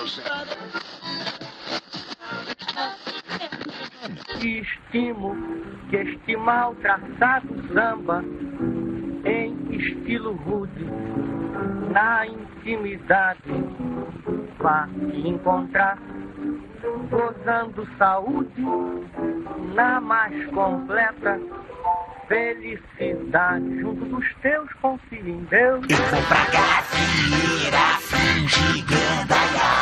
Estimo que este mal traçado samba, em estilo rude, na intimidade, vá se encontrar, gozando saúde, na mais completa felicidade, junto dos teus, confia em Deus. Eu vou pra gafieira, fingir ganda.